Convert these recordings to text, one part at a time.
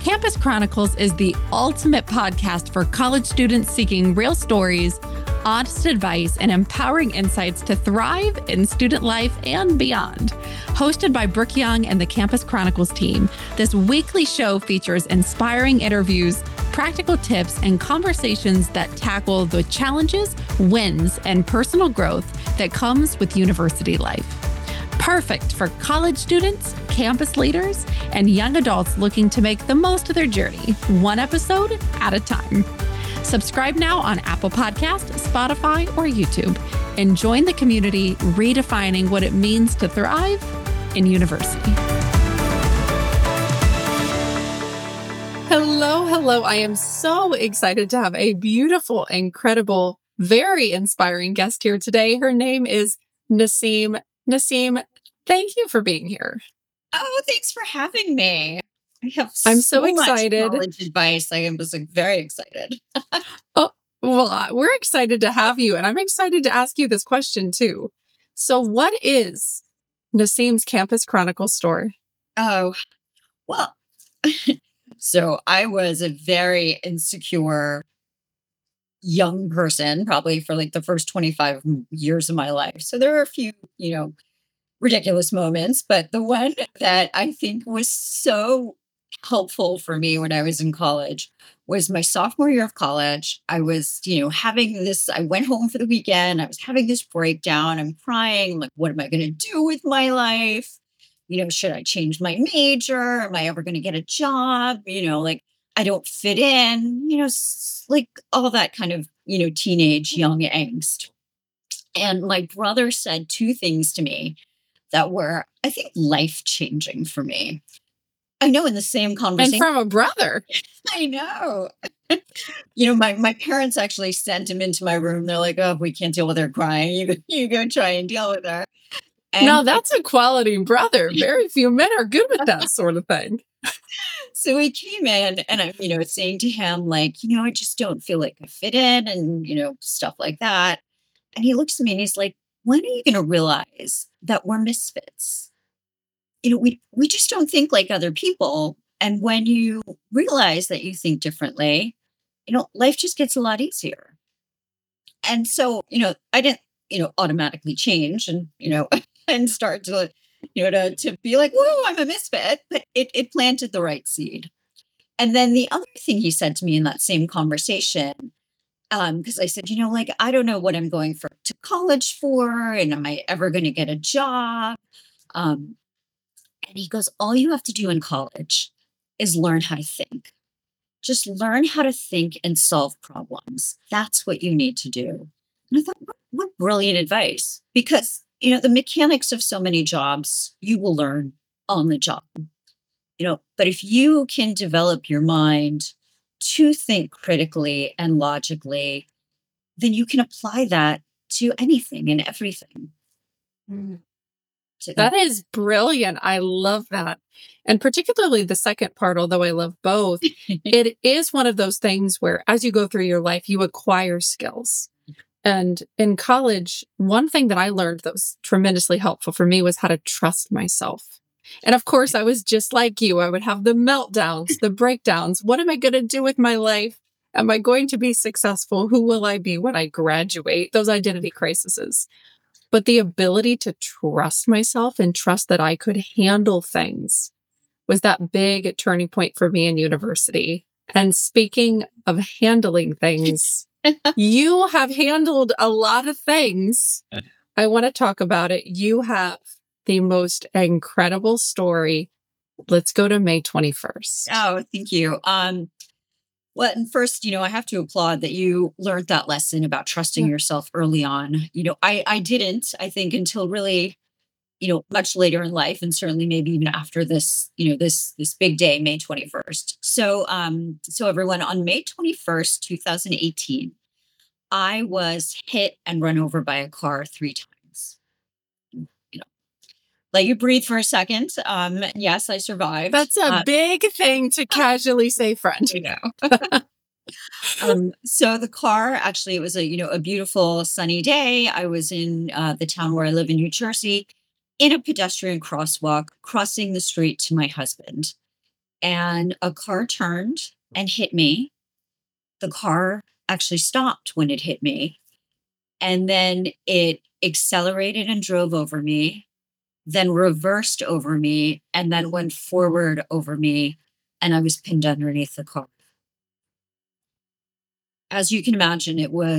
Campus Chronicles is the ultimate podcast for college students seeking real stories, honest advice, and empowering insights to thrive in student life and beyond. Hosted by Brooke Young and the Campus Chronicles team, this weekly show features inspiring interviews, practical tips, and conversations that tackle the challenges, wins, and personal growth that comes with university life. Perfect for college students, campus leaders, and young adults looking to make the most of their journey, one episode at a time. Subscribe now on Apple Podcasts, Spotify, or YouTube, and join the community redefining what it means to thrive in university. Hello. I am so excited to have a beautiful, incredible, very inspiring guest here today. Her name is Nasim. Nasim, thank you for being here. Oh, thanks for having me. I'm so excited. Much college advice. I was very excited. We're excited to have you, and I'm excited to ask you this question too. So what is Nasim's Campus Chronicles story? Oh, well, so I was a very insecure young person, probably for like the first 25 years of my life. So there are a few, ridiculous moments, but the one that I think was so helpful for me when I was in college was my sophomore year of college. I was, I went home for the weekend. I was having this breakdown. I'm crying. Like, what am I going to do with my life? Should I change my major? Am I ever going to get a job? I don't fit in, like all that kind of, teenage young angst. And my brother said two things to me that were, I think, life-changing for me. I know in the same conversation. And from a brother. I know. My parents actually sent him into my room. They're like, oh, we can't deal with her crying. You go try and deal with her. And no, that's a quality brother. Very few men are good with that sort of thing. So he came in and I'm, saying to him, like, I just don't feel like I fit in and, stuff like that. And he looks at me and he's like, when are you going to realize that we're misfits? We just don't think like other people. And when you realize that you think differently, life just gets a lot easier. And so, I didn't, automatically change and, and start to, to be like, whoa, I'm a misfit, but it planted the right seed. And then the other thing he said to me in that same conversation, because I said, I don't know what I'm going to college for, and am I ever going to get a job? And he goes, all you have to do in college is learn how to think. Just learn how to think and solve problems. That's what you need to do. And I thought, what brilliant advice. Because, the mechanics of so many jobs, you will learn on the job. But if you can develop your mind to think critically and logically, then you can apply that to anything and everything. That is brilliant. I love that. And particularly the second part, although I love both, it is one of those things where as you go through your life, you acquire skills. And in college, one thing that I learned that was tremendously helpful for me was how to trust myself. And of course, I was just like you. I would have the meltdowns, the breakdowns. What am I going to do with my life? Am I going to be successful? Who will I be when I graduate? Those identity crises. But the ability to trust myself and trust that I could handle things was that big turning point for me in university. And speaking of handling things, you have handled a lot of things. I want to talk about it. You have the most incredible story. Let's go to May 21st. Oh, thank you. Well, and first, I have to applaud that you learned that lesson about trusting yourself early on. I didn't, I think, until really, much later in life, and certainly maybe even after this, this big day, May 21st. So everyone, on May 21st, 2018, I was hit and run over by a car 3 times. Let you breathe for a second. Yes, I survived. That's a big thing to casually say, friend. So the car, actually, it was a beautiful sunny day. I was in the town where I live in New Jersey, in a pedestrian crosswalk, crossing the street to my husband. and a car turned and hit me. The car actually stopped when it hit me, and then it accelerated and drove over me, then reversed over me, and then went forward over me, and I was pinned underneath the car. As you can imagine,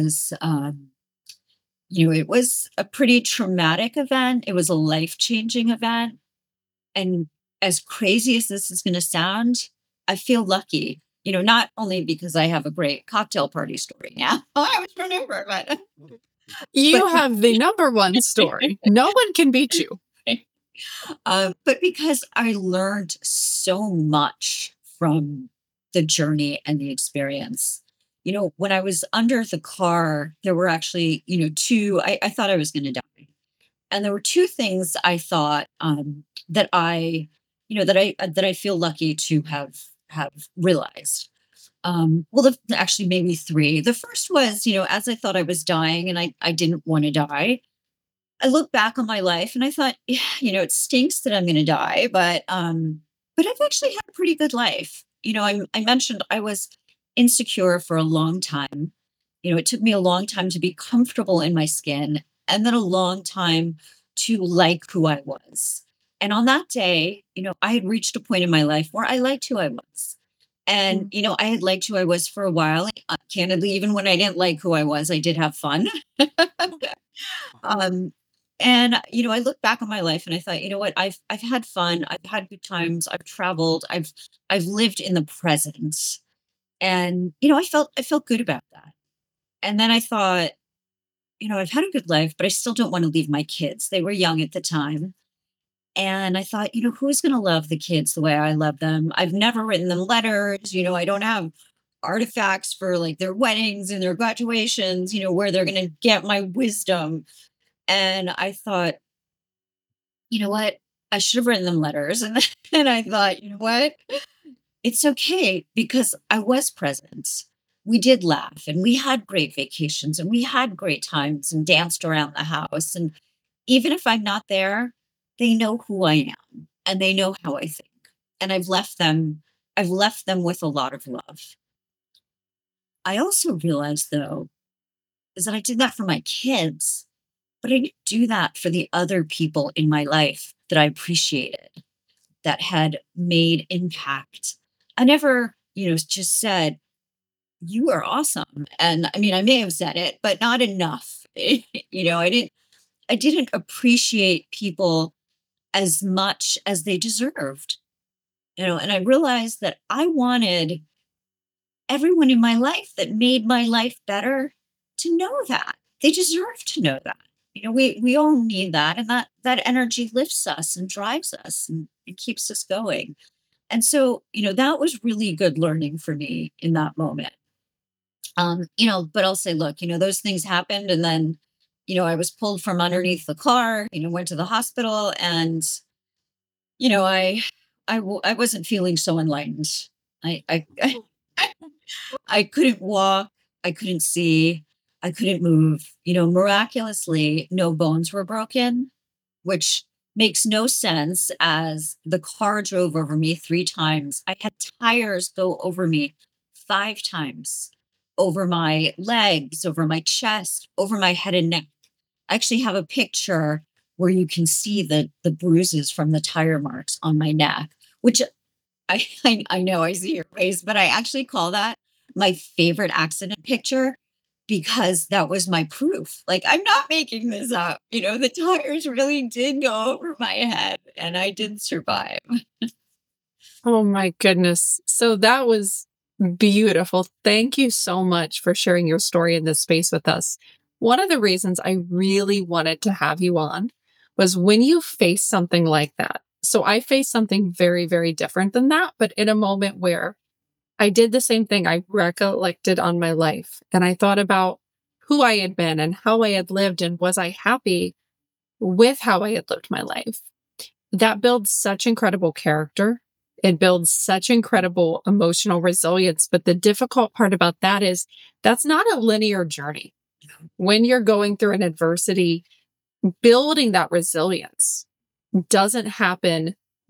it was a pretty traumatic event. It was a life-changing event, and as crazy as this is gonna sound, I feel lucky, not only because I have a great cocktail party story now. I always remember, but You have the number one story. No one can beat you. but because I learned so much from the journey and the experience. When I was under the car, there were actually, two, I thought I was going to die. And there were two things I thought that I feel lucky to have realized. Well, actually, maybe three. The first was, as I thought I was dying and I didn't want to die, I look back on my life and I thought, yeah, it stinks that I'm going to die, but I've actually had a pretty good life. I mentioned I was insecure for a long time. It took me a long time to be comfortable in my skin, and then a long time to like who I was. And on that day, I had reached a point in my life where I liked who I was. And, Mm. I had liked who I was for a while. Candidly, even when I didn't like who I was, I did have fun. Um, and I look back on my life and I thought, you know what, I've had fun, I've had good times, I've traveled, I've lived in the present. And I felt good about that. And then I thought, I've had a good life, but I still don't want to leave my kids. They were young at the time. And I thought, who's going to love the kids the way I love them? I've never written them letters. I don't have artifacts for like their weddings and their graduations, where they're going to get my wisdom. And I thought, you know what? I should have written them letters. And then I thought, you know what? It's okay because I was present. We did laugh and we had great vacations and we had great times and danced around the house. And even if I'm not there, they know who I am and they know how I think. And I've left them with a lot of love. I also realized though, is that I did that for my kids, but I didn't do that for the other people in my life that I appreciated, that had made impact. I never, just said, "You are awesome." And I mean, I may have said it, but not enough. I didn't appreciate people as much as they deserved. And I realized that I wanted everyone in my life that made my life better to know that. They deserve to know that. We all need that, and that energy lifts us and drives us and it keeps us going. And so, that was really good learning for me in that moment. But I'll say, look, those things happened, and then, I was pulled from underneath the car, went to the hospital, and I wasn't feeling so enlightened. I I couldn't walk, I couldn't see, I couldn't move. Miraculously, no bones were broken, which makes no sense as the car drove over me 3 times. I had tires go over me 5 times, over my legs, over my chest, over my head and neck. I actually have a picture where you can see the bruises from the tire marks on my neck, which I know I see your face, but I actually call that my favorite accident picture because that was my proof. Like, I'm not making this up. The tires really did go over my head and I did survive. Oh my goodness. So that was beautiful. Thank you so much for sharing your story in this space with us. One of the reasons I really wanted to have you on was when you face something like that. So I faced something very, very different than that, but in a moment where I did the same thing. I recollected on my life and I thought about who I had been and how I had lived and was I happy with how I had lived my life. That builds such incredible character. It builds such incredible emotional resilience. But the difficult part about that is that's not a linear journey. When you're going through an adversity, building that resilience doesn't happen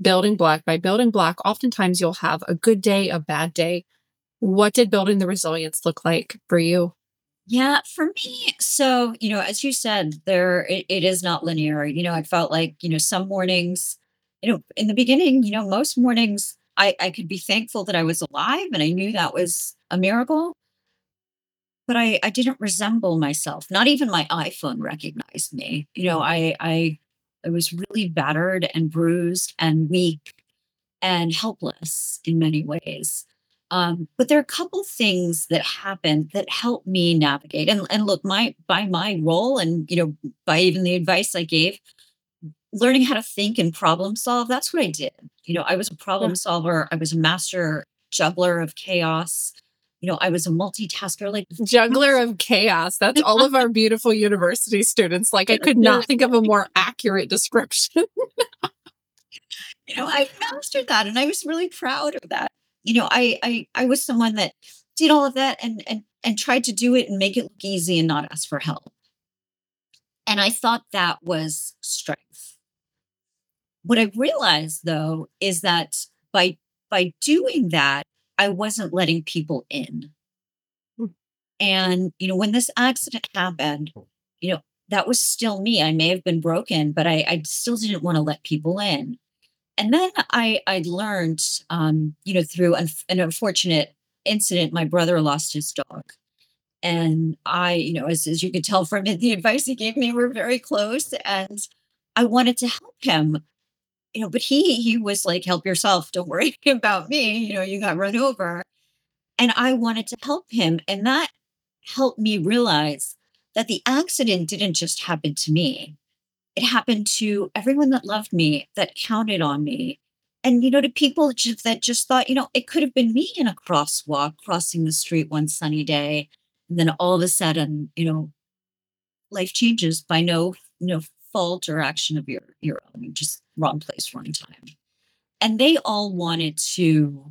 building block by building block, oftentimes you'll have a good day, a bad day. What did building the resilience look like for you? Yeah, for me, so, as you said, it is not linear. I felt like, some mornings, in the beginning, most mornings I could be thankful that I was alive and I knew that was a miracle, but I didn't resemble myself. Not even my iPhone recognized me. I was really battered and bruised and weak and helpless in many ways. But there are a couple things that happened that helped me navigate. And look, my by my role, and by even the advice I gave, learning how to think and problem solve. That's what I did. I was a Yeah. problem solver. I was a master juggler of chaos. I was a multitasker. Like, Juggler of chaos. That's all of our beautiful university students. Like, I could not think of a more accurate description. I mastered that, and I was really proud of that. I was someone that did all of that and tried to do it and make it look easy and not ask for help. And I thought that was strength. What I realized though is that by doing that, I wasn't letting people in. And when this accident happened, that was still me. I may have been broken, but I still didn't want to let people in. And then I learned, through an unfortunate incident, my brother lost his dog. And as you could tell from it, the advice he gave me, we're very close. And I wanted to help him, but he was like, help yourself. Don't worry about me. You got run over. And I wanted to help him. And that helped me realize that the accident didn't just happen to me. It happened to everyone that loved me, that counted on me. And, to people that just thought, it could have been me in a crosswalk crossing the street one sunny day. And then all of a sudden, life changes by no fault or action of your own. Just wrong place, wrong time. And they all wanted to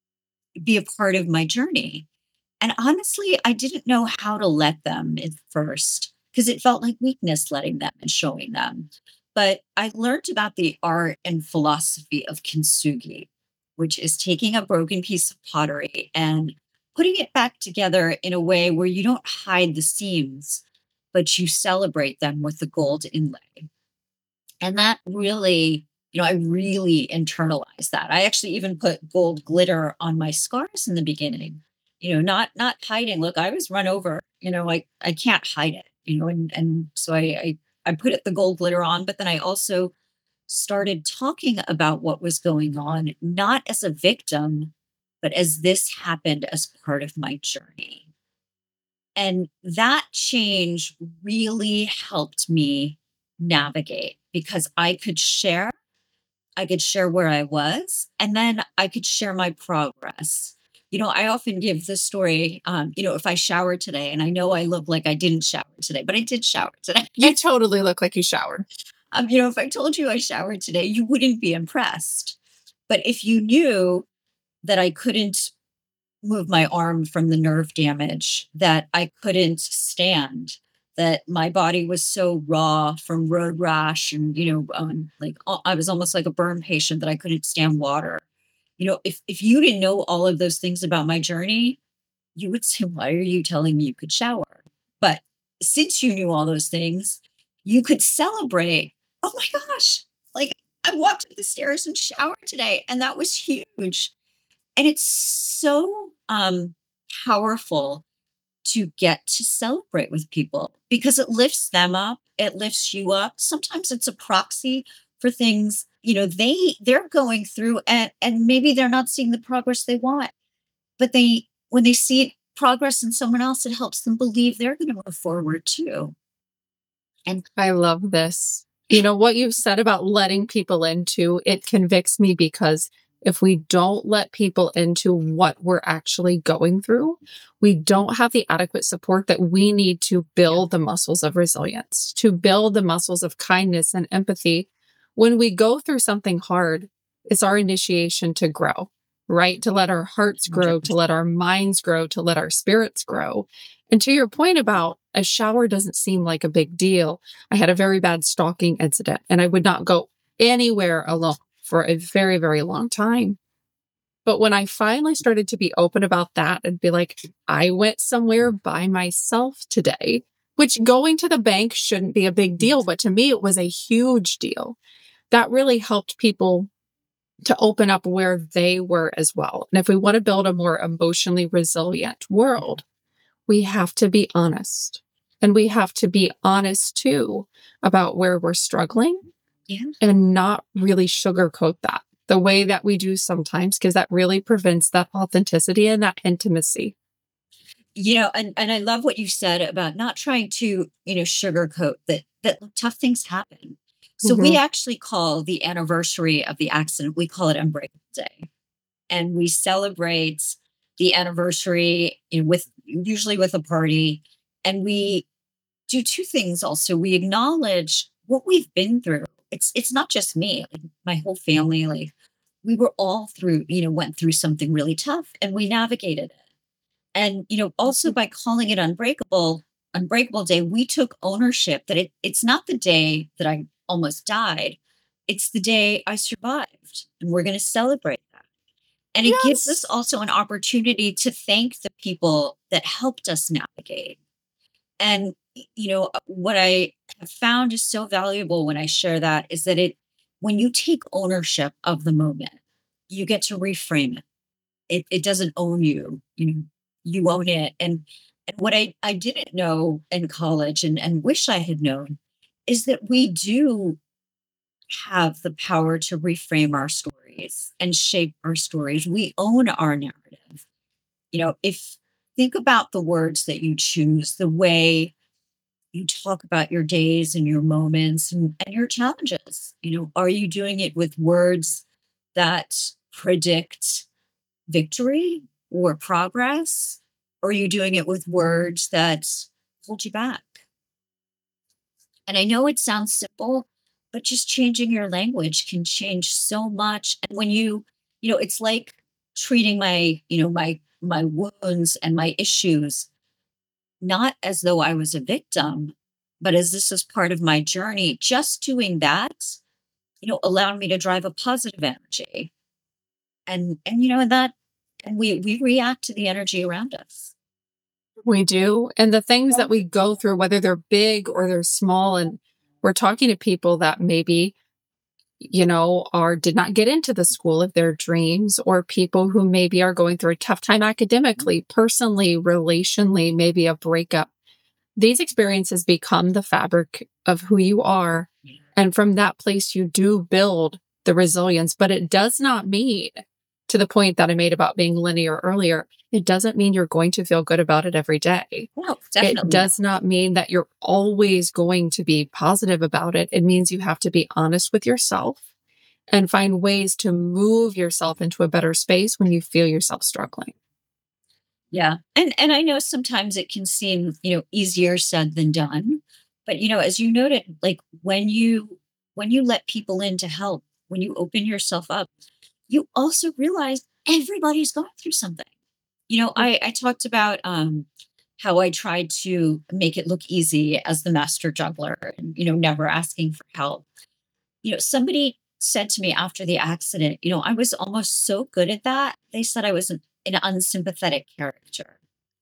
be a part of my journey. And honestly, I didn't know how to let them at first because it felt like weakness letting them and showing them. But I learned about the art and philosophy of kintsugi, which is taking a broken piece of pottery and putting it back together in a way where you don't hide the seams, but you celebrate them with the gold inlay. And that really, I really internalized that. I actually even put gold glitter on my scars in the beginning, not hiding. Look, I was run over, I can't hide it, and so I put the gold glitter on, but then I also started talking about what was going on, not as a victim, but as this happened as part of my journey. And that change really helped me navigate because I could share where I was, and then I could share my progress. I often give the story, if I showered today, and I know I look like I didn't shower today, but I did shower today. You totally look like you showered. If I told you I showered today, you wouldn't be impressed. But if you knew that I couldn't move my arm from the nerve damage, that I couldn't stand, that my body was so raw from road rash, and I was almost like a burn patient, that I couldn't stand water. If you didn't know all of those things about my journey, you would say, why are you telling me you could shower? But since you knew all those things, you could celebrate. Oh my gosh, like, I walked up the stairs and showered today, and that was huge. And it's so powerful to get to celebrate with people because it lifts them up, it lifts you up. Sometimes it's a proxy for things, they're going through, and maybe they're not seeing the progress they want, but when they see progress in someone else, it helps them believe they're going to move forward too. And I love this. What you've said about letting people into it convicts me because if we don't let people into what we're actually going through, we don't have the adequate support that we need to yeah, build the muscles of resilience, to build the muscles of kindness and empathy. When we go through something hard, it's our initiation to grow, right? To let our hearts grow, to 100%. let our minds grow, to let our spirits grow. And to your point about a shower doesn't seem like a big deal. I had a very bad stalking incident and I would not go anywhere alone. for a very, very long time. But when I finally started to be open about that and be like, I went somewhere by myself today, which going to the bank shouldn't be a big deal, but to me, it was a huge deal. That really helped people to open up where they were as well. And if we want to build a more emotionally resilient world, we have to be honest. And we have to be honest too about where we're struggling Yeah. and not really sugarcoat that the way that we do sometimes, because that really prevents that authenticity and that intimacy. And I love what you said about not trying to, sugarcoat that tough things happen. So we Mhm. actually call the anniversary of the accident, we call it Unbreakable Day. And we celebrate the anniversary with usually with a party. And we do two things also. We acknowledge what we've been through. It's not just me, like my whole family, like we were all through, went through something really tough and we navigated it. And, also by calling it Unbreakable Day, we took ownership that it's not the day that I almost died. It's the day I survived. And we're going to celebrate that. And it gives us Yes. also an opportunity to thank the people that helped us navigate. And, what I have found is so valuable when I share that is that when you take ownership of the moment, you get to reframe it. It doesn't own you. You own it. And what I didn't know in college and wish I had known is that we do have the power to reframe our stories and shape our stories. We own our narrative. If think about the words that you choose, the way you talk about your days and your moments and your challenges. Are you doing it with words that predict victory or progress? Or are you doing it with words that hold you back? And I know it sounds simple, but just changing your language can change so much. And when it's like treating my wounds and my issues not as though I was a victim, but as this is part of my journey. Just doing that, allowed me to drive a positive energy. And we react to the energy around us. We do. And the things that we go through, whether they're big or they're small, and we're talking to people that maybe, are did not get into the school of their dreams, or people who maybe are going through a tough time academically, personally, relationally, maybe a breakup. These experiences become the fabric of who you are. And from that place, you do build the resilience, but it does not mean, to the point that I made about being linear earlier, it doesn't mean you're going to feel good about it every day. No, It definitely not. does not mean that you're always going to be positive about it. It means you have to be honest with yourself and find ways to move yourself into a better space when you feel yourself struggling. Yeah. And I know sometimes it can seem, easier said than done. But as you noted, like when you let people in to help, when you open yourself up, you also realize everybody's going through something. I talked about how I tried to make it look easy as the master juggler and, never asking for help. Somebody said to me after the accident, I was almost so good at that. They said I was an unsympathetic character.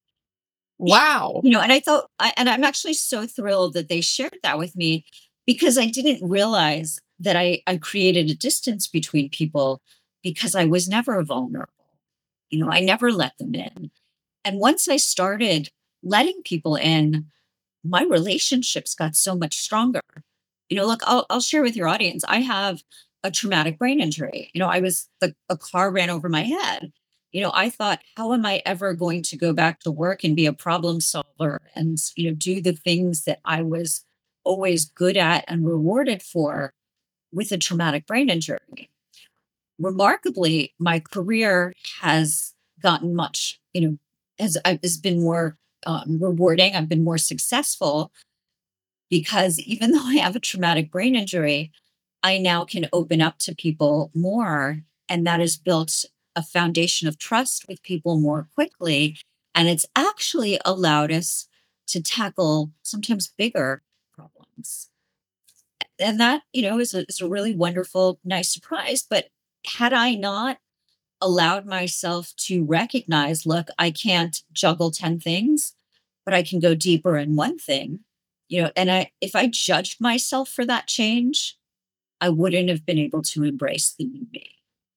Wow. And and I'm actually so thrilled that they shared that with me because I didn't realize that I created a distance between people because I was never vulnerable. I never let them in. And once I started letting people in, my relationships got so much stronger. Look, I'll share with your audience. I have a traumatic brain injury. A car ran over my head. I thought, how am I ever going to go back to work and be a problem solver and, do the things that I was always good at and rewarded for with a traumatic brain injury? Remarkably, my career has gotten much, has been more rewarding. I've been more successful because even though I have a traumatic brain injury, I now can open up to people more. And that has built a foundation of trust with people more quickly. And it's actually allowed us to tackle sometimes bigger problems. and that, is a really wonderful, nice surprise. But had I not allowed myself to recognize, look, I can't juggle 10 things, but I can go deeper in one thing, and if I judged myself for that change, I wouldn't have been able to embrace the new me.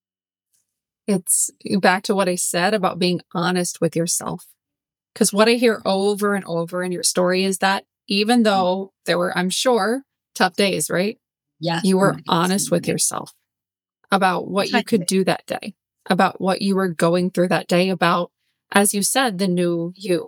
It's back to what I said about being honest with yourself. Because what I hear over and over in your story is that even though there were, I'm sure, tough days, right? Yes. You Oh my were God, honest with yourself about what you could Totally. do that day, about what you were going through that day, about, as you said, the new you.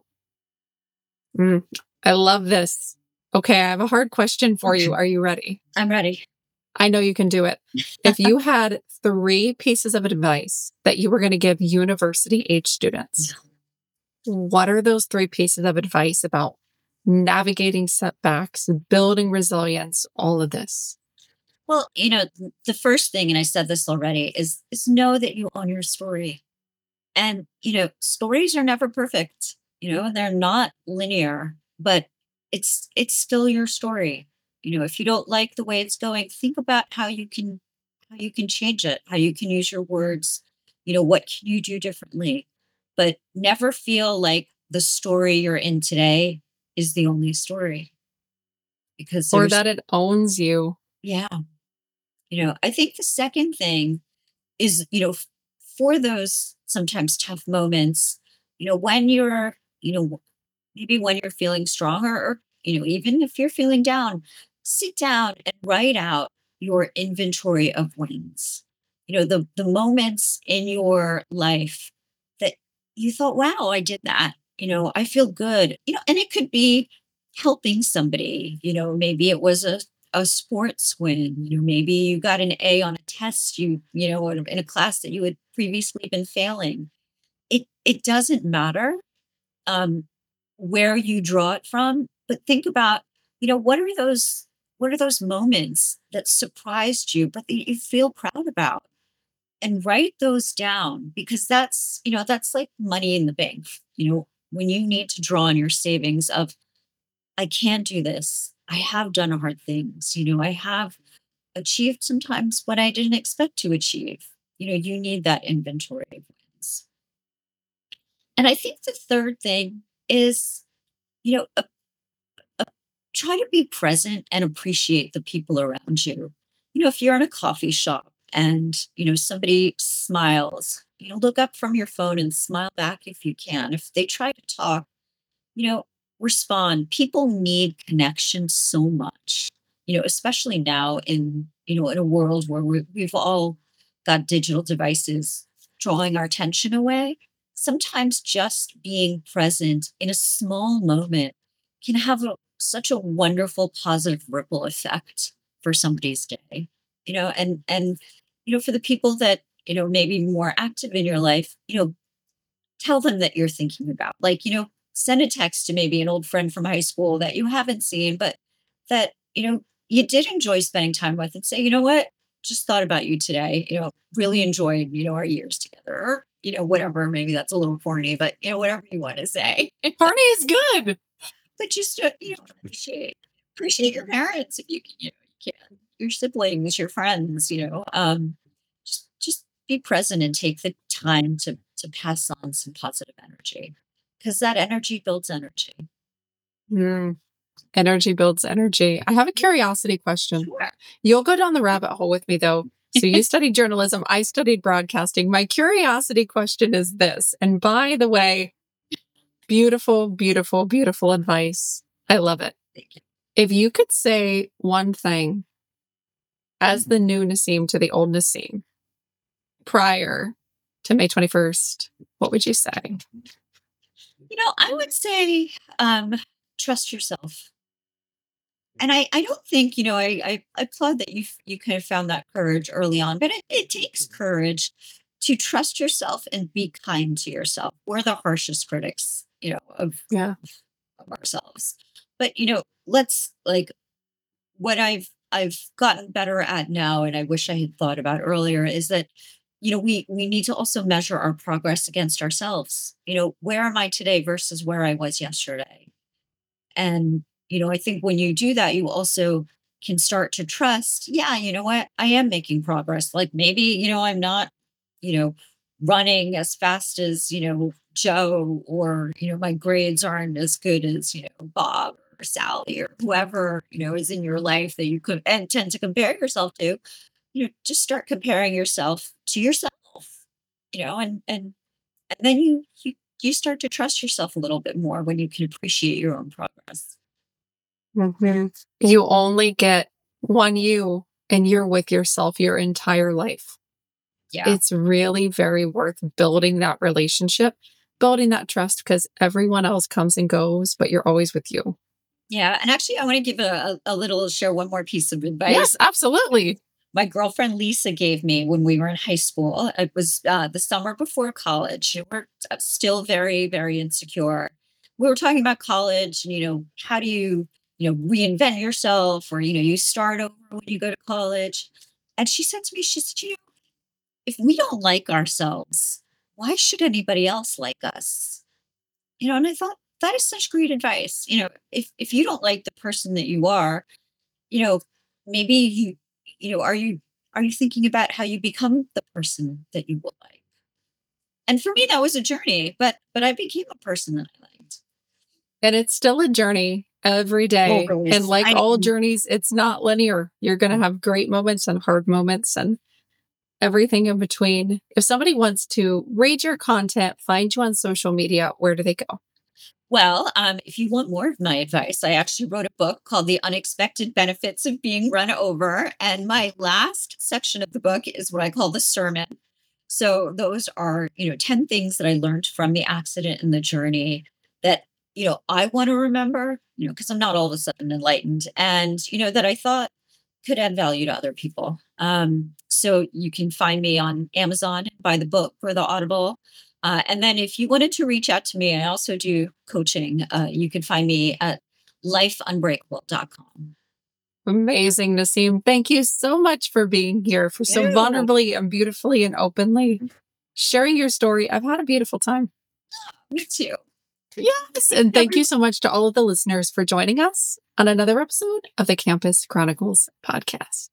Mm, I love this. Okay, I have a hard question for you. Okay. Are you ready? I'm ready. I know you can do it. If you had three pieces of advice that you were going to give university age students, what are those three pieces of advice about navigating setbacks, building resilience, all of this? Well, the first thing, and I said this already, is know that you own your story. And, stories are never perfect, they're not linear, but it's still your story. If you don't like the way it's going, think about how you can change it, how you can use your words, what can you do differently? But never feel like the story you're in today is the only story, because Or there's that it owns you? yeah, I think the second thing is, for those sometimes tough moments, when you're, maybe when you're feeling stronger, or, even if you're feeling down, sit down and write out your inventory of wins. The moments in your life that you thought, wow, I did that. I feel good. And it could be helping somebody, maybe it was a sports win. Maybe you got an A on a test, or in a class that you had previously been failing. It doesn't matter um, where you draw it from, but think about, what are those moments that surprised you, but that you feel proud about, and write those down, because that's like money in the bank. When you need to draw on your savings of, I can do this. I have done hard things. I have achieved sometimes what I didn't expect to achieve. You need that inventory of wins. And I think the third thing is, you know, a- try to be present and appreciate the people around you. If you're in a coffee shop and, somebody smiles, look up from your phone and smile back if you can. If they try to talk, you know, respond. People need connection so much, especially now in a world where we've all got digital devices drawing our attention away. Sometimes just being present in a small moment can have such a wonderful positive ripple effect for somebody's day, for the people that, maybe more active in your life, tell them that you're thinking about. Like, send a text to maybe an old friend from high school that you haven't seen, but that, you did enjoy spending time with, and say, you know what? Just thought about you today, really enjoyed, our years together. Or, whatever, maybe that's a little corny, but whatever you want to say. Barney is good. But just appreciate your parents if you can, you can, your siblings, your friends, just be present and take the time to pass on some positive energy, because that energy builds energy. Mm, energy builds energy. I have a curiosity question. Sure. You'll go down the rabbit hole with me, though. So you studied journalism. I studied broadcasting. My curiosity question is this. And by the way, beautiful, beautiful, beautiful advice. I love it. Thank you. If you could say one thing as the new Nassim to the old Nassim prior to May 21st, what would you say? I would say, trust yourself. And I don't think, I applaud that you kind of found that courage early on, but it takes courage to trust yourself and be kind to yourself. We're the harshest critics, Yeah. of ourselves. But, let's like, what I've gotten better at now, and I wish I had thought about earlier, is that, we need to also measure our progress against ourselves. Where am I today versus where I was yesterday? And, I think when you do that, you also can start to trust, yeah, you know what? I am making progress. Like maybe, I'm not, you know, running as fast as, Joe, or, my grades aren't as good as, Bob or Sally or whoever, is in your life that you could and tend to compare yourself to. Just start comparing yourself to yourself, and then you start to trust yourself a little bit more when you can appreciate your own progress. Mhm. You only get one you, and you're with yourself your entire life. Yeah. It's really very worth building that relationship, building that trust, because everyone else comes and goes, but you're always with you. Yeah. And actually, I want to give a little share one more piece of advice Yes, absolutely. my girlfriend Lisa gave me when we were in high school. It was the summer before college. We were still very, very insecure. We were talking about college and, how do you, reinvent yourself, or, you start over when you go to college. And she said to me, she said, if we don't like ourselves, why should anybody else like us? And I thought that is such great advice. If you don't like the person that you are, you know, maybe are you thinking about how you become the person that you will like? And for me, that was a journey, but I became a person that I liked. And it's still a journey every day. And Always. like all journeys, it's not linear. You're going to have great moments and hard moments and everything in between. If somebody wants to read your content, find you on social media, where do they go? Well, if you want more of my advice, I actually wrote a book called The Unexpected Benefits of Being Run Over. And my last section of the book is what I call the sermon. So those are, 10 things that I learned from the accident and the journey that, I want to remember, because I'm not all of a sudden enlightened, and, that I thought could add value to other people. So you can find me on Amazon, buy the book or the Audible. And then if you wanted to reach out to me, I also do coaching. You can find me at lifeunbreakable.com. Amazing, Naseem. Thank you so much for being here, for so Yeah. vulnerably and beautifully and openly sharing your story. I've had a beautiful time. Me too. Yes. And thank you so much to all of the listeners for joining us on another episode of the Campus Chronicles podcast.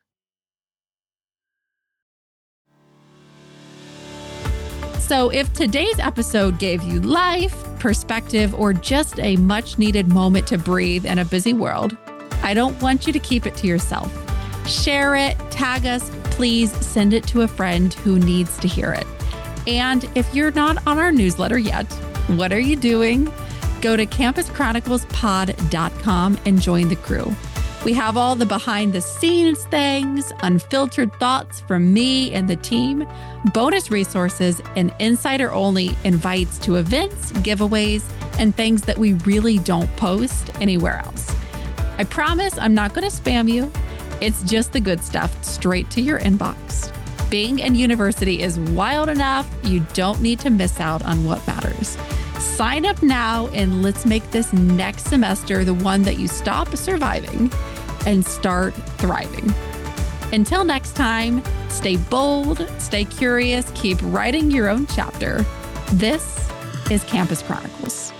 So if today's episode gave you life, perspective, or just a much needed moment to breathe in a busy world, I don't want you to keep it to yourself. Share it, tag us, please send it to a friend who needs to hear it. And if you're not on our newsletter yet, what are you doing? Go to campuschroniclespod.com and join the crew. We have all the behind the scenes things, unfiltered thoughts from me and the team, bonus resources, and insider only invites to events, giveaways, and things that we really don't post anywhere else. I promise I'm not going to spam you. It's just the good stuff straight to your inbox. Being in university is wild enough. You don't need to miss out on what matters. Sign up now and let's make this next semester the one that you stop surviving and start thriving. Until next time, stay bold, stay curious, keep writing your own chapter. This is Campus Chronicles.